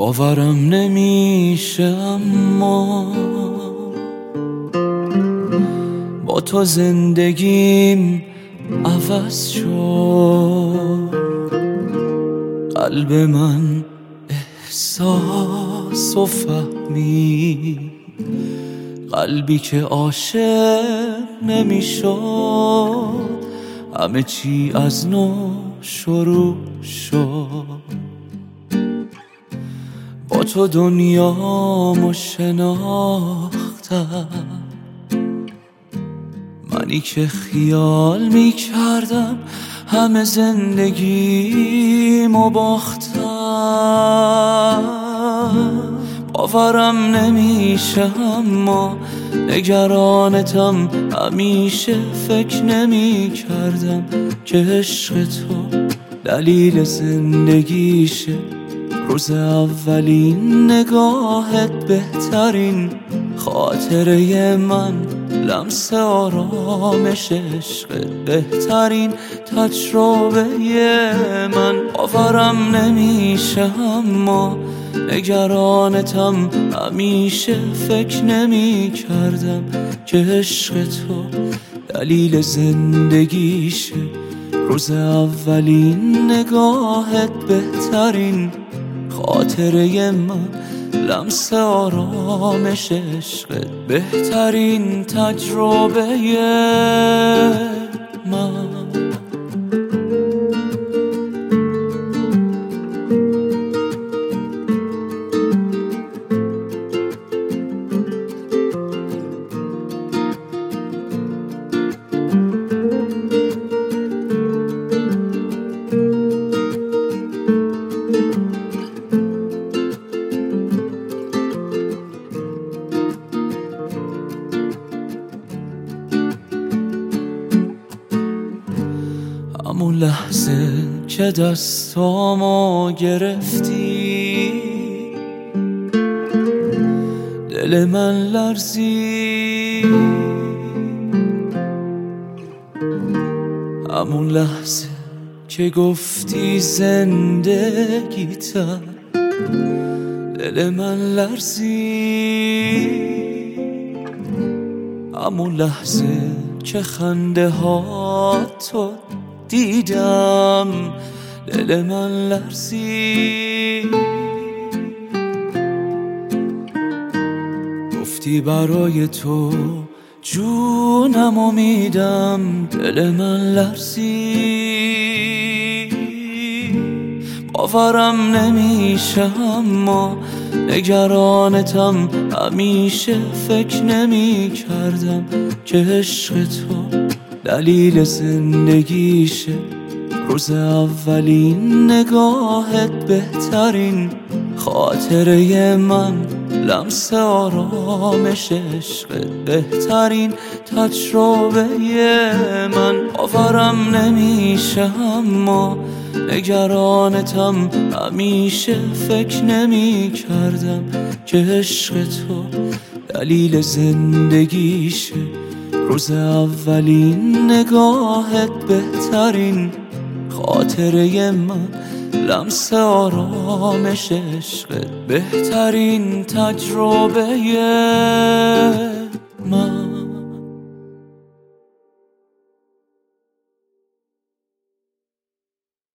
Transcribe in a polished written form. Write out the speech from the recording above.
باورم نمیشه اما با تو زندگیم عوض شد. قلب من احساس و فهمی، قلبی که عاشق نمیشد، همه چی از نو شروع شد. با تو دنیامو شناختم، منی که خیال میکردم همه زندگیمو باختم. باورم نمیشه اما نگرانتم، همیشه فکر نمیکردم که عشق تو دلیل زندگیشه. روز اولین نگاهت بهترین خاطره من، لمس آرامش عشقت بهترین تجربه من. باورم نمیشه اما نگرانتم، همیشه فکر نمی کردم که عشق تو دلیل زندگیشه. روز اولین نگاهت بهترین خاطره من، لمس آرامش عشقت بهترین تجربه من. همون لحظه که دستامو گرفتی، دل من لرزید. همون لحظه که گفتی زندگیتم، دل من لرزید. همون لحظه که خنده هاتو دیدم، دل من لرزید. گفتی برای تو جونمو میدم، دل من لرزید. باورم نمیشه اما نگرانتم، همیشه فکر نمی کردم که عشق تو دلیل زندگیشه. روز اولین نگاهت بهترین خاطره من، لمس آرامش عشقت بهترین تجربه من. باورم نمیشه اما نگرانتم، همیشه فکر نمی کردم که عشق تو دلیل زندگیشه. روز اولین نگاهت بهترین خاطره من، لمس آرامش عشقت بهترین تجربه